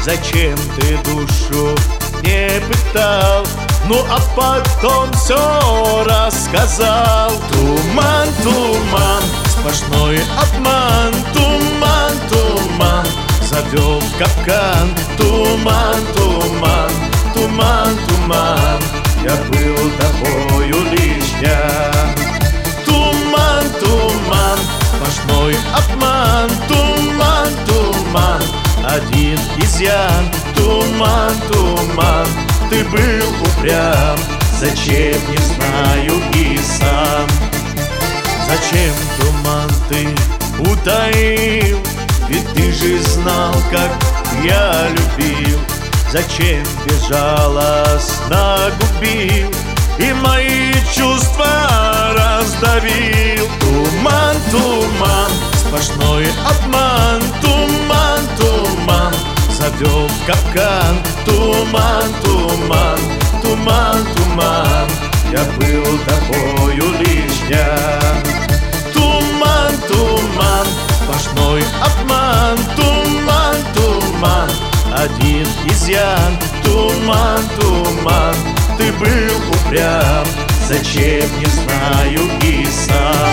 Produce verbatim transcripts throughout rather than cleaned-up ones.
зачем ты душу не пытал? Ну а потом все рассказал. Туман, туман, сплошной обман. Туман, туман, завел в капкан. Туман, туман, туман, туман, я был тобою лишня. Туман, туман, сплошной обман. Туман, туман, один изъян. Туман, туман, ты был упрям, зачем, не знаю и сам. Зачем туман ты утаил? Ведь ты же знал, как я любил. Зачем безжалостно губил и мои чувства раздавил? Туман, туман, сплошной обман. Туман, туман, завел в капкан. Туман, туман, туман, туман, я был тобою лишня. Туман, туман, сплошной обман. Туман, туман, один изъян. Туман, туман, ты был упрям, зачем, не знаю и сам.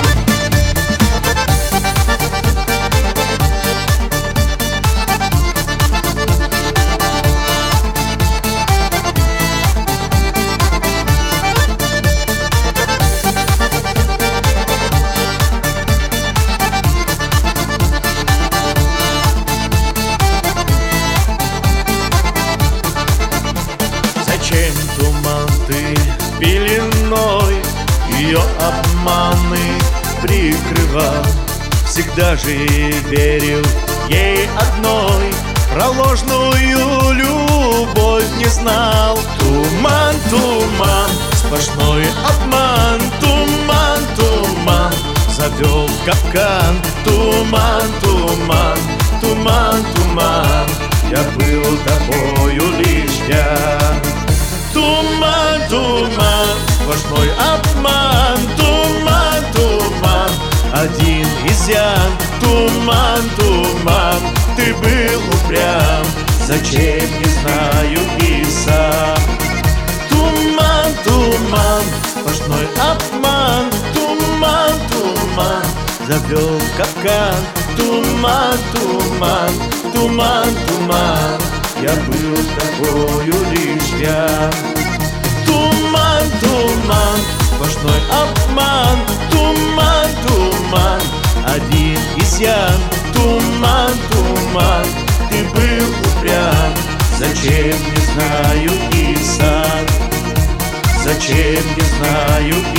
Зачем туман ты пеленой ее обманы прикрывал? Всегда же верил ей одной, про ложную любовь не знал. Туман, туман, сплошной обман. Туман, туман, завел в капкан. Туман, туман, туман, туман, я был тобою лишня. Туман, туман, сплошной обман. Туман, туман, один изъян. Туман, туман, ты был упрям, зачем, не знаю и сам. Туман, туман, сплошной обман. Туман, туман, завел в капкан. Туман, туман, туман, туман, я был тобою лишня. Туман, туман, сплошной обман. Туман, туман, один изъян. Туман, туман, ты был упрям, зачем, не знаю и сам. Зачем, не знаю